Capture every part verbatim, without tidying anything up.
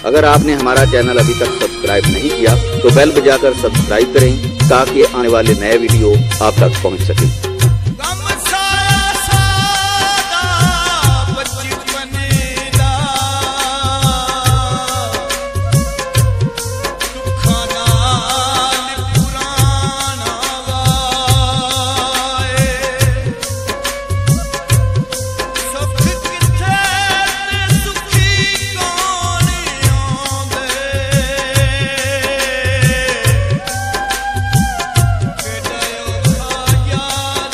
अगर आपने हमारा चैनल अभी तक सब्सक्राइब नहीं किया तो बेल बजाकर सब्सक्राइब करें ताकि आने वाले नए वीडियो आप तक पहुंच सके। Yeah.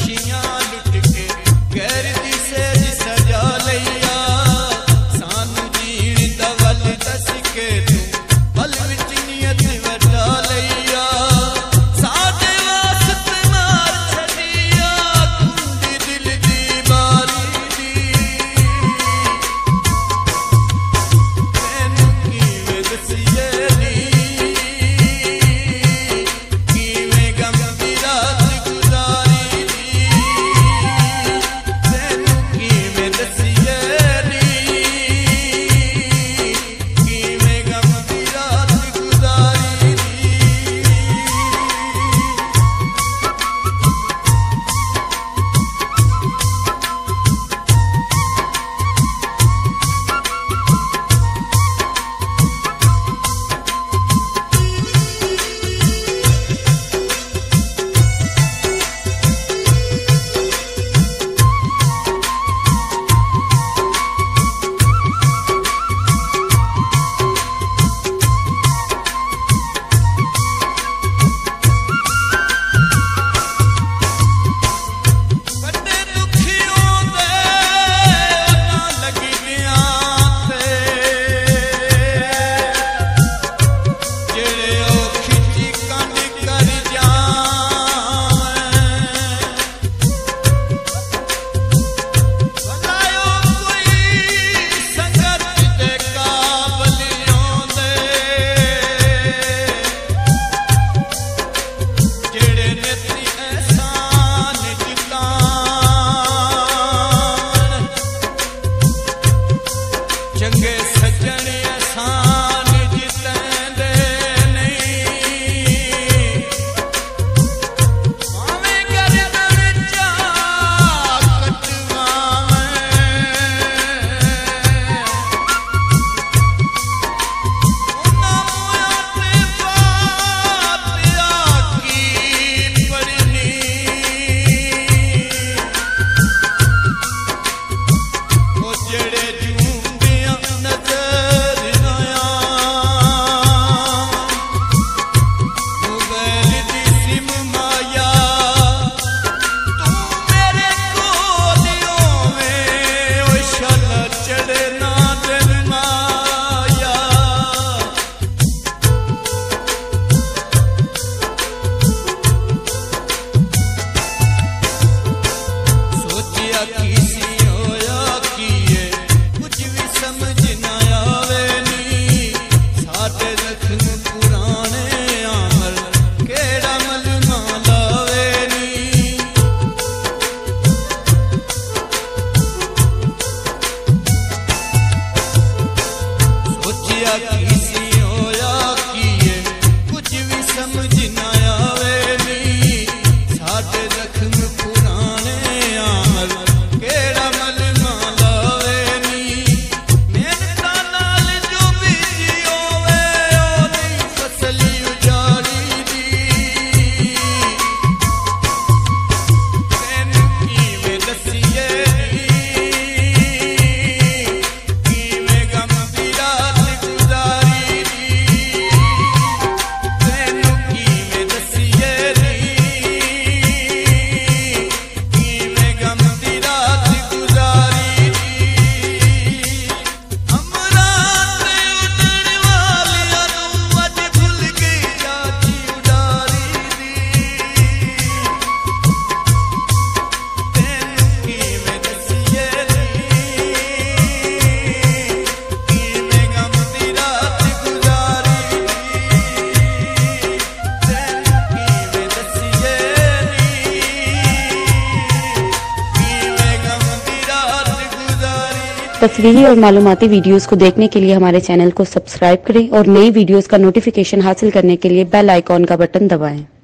खुशियां लुट के गैर दी सेज सजा लिया सानू जीण दा वल दस के तू पल विच नियत वटा लिया साडे वास्ते मार छड़िया कुंडी दिल दी बारी दी तैनू किवें दसीए नी किवें गम दी रात गुजारी दी तैनू किवें दसीए नी किवें गम दी रात गुजारी दी बड़े दुखियों दे ना लगी गया ते जेड़े ओ खिची कंड कर जावें बनायो कोई संगत दे काबलियों दे जेड़े नेत्री एहसान जितावन चंगे सज्जन एहसान जितैंदे नहीं भावें गर्दन चा कटवावें उन्हां मूआं ते फातिहा की पढ़नी ओ जेड़े झूमदियां नजर न आवन मुगल दी सिम माया तू मेरे कोल होवें ओ शाला चढ़े ना दिन माया सोचिया किसी होया किए कुछ भी समझ ना आवे नी साडे जख्म पुराने आमल केड़ा मलमा लावे नी सोचिया किसी होया किए कुछ भी समझ ना आवे नी साडे जख्म पुराने आमल केड़ा मलमा लावे नी मेहनतां नाल जो बीजी होवे ओदी फसल उजाड़ी दी तैनू किवें दसीए नी किवें गम दी रात गुजारी दी तैनू किवें दसीए नी किवें गम दी रात गुजारी दी अमरां ते उडण वालियां नूं अज भुल गई चाची उडारी दी तैनू किवें दसीए नी किवें गम दी रात गुजारी दी तैनू किवें दसीए नी किवें गम दी रात गुजारी तफरीही और मालूमाती वीडियोस को देखने के लिए हमारे चैनल को सब्सक्राइब करें और नई वीडियोस का नोटिफिकेशन हासिल करने के लिए बेल आइकॉन का बटन दबाएं।